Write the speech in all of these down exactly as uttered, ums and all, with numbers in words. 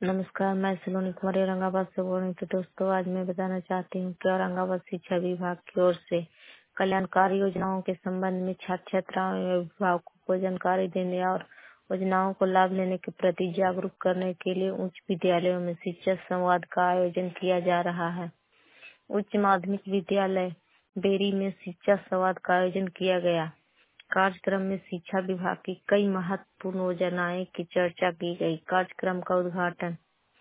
नमस्कार, मैं सलोनी कुमारी औरंगाबाद से बोल रही हूँ। तो दोस्तों, आज मैं बताना चाहती हूँ कि औरंगाबाद शिक्षा विभाग की ओर से कल्याणकारी योजनाओं के संबंध में छात्र छात्राओं एवं अभिभावकों को जानकारी देने और योजनाओं को लाभ लेने के प्रति जागरूक करने के लिए उच्च विद्यालयों में शिक्षा संवाद का आयोजन किया जा रहा है। उच्च माध्यमिक विद्यालय बेरी में शिक्षा संवाद का आयोजन किया गया। कार्यक्रम में शिक्षा विभाग की कई महत्वपूर्ण योजनाएं की चर्चा की गई। कार्यक्रम का उद्घाटन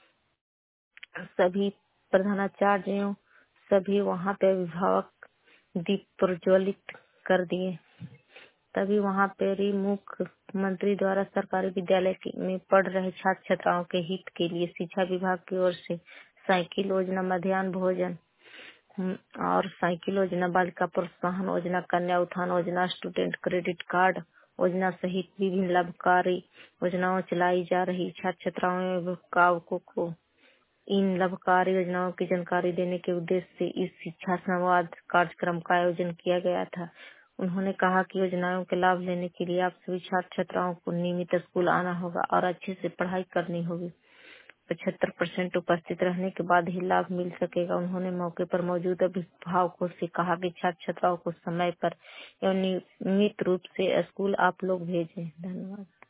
सभी प्रधानाचार्यों सभी वहां पे अभिभावक दीप प्रज्वलित कर दिए। तभी वहां पे भी मुख्यमंत्री द्वारा सरकारी विद्यालय के- में पढ़ रहे छात्र छात्राओं के हित के लिए शिक्षा विभाग की ओर से साइकिल योजना, मध्याह्न भोजन हम्म, और साइकिल योजना, बालिका प्रोत्साहन योजना, Kanya Utthan Yojana, student credit card योजना सहित विभिन्न लाभकारी योजनाओं चलाई जा रही। छात्र छात्राओं एवं अभिभावकों को इन लाभकारी योजनाओं की जानकारी देने के उद्देश्य से इस शिक्षा संवाद कार्यक्रम का आयोजन किया गया था। उन्होंने कहा कि योजनाओं के लाभ लेने के लिए आप सभी छात्र छात्राओं को नियमित स्कूल आना होगा और अच्छे से पढ़ाई करनी होगी। पचहत्तर परसेंट उपस्थित रहने के बाद ही लाभ मिल सकेगा। उन्होंने मौके पर मौजूद अभिभावकों से कहा कि छात्र छात्राओं को समय पर एवं नियमित रूप से स्कूल आप लोग भेजें। धन्यवाद।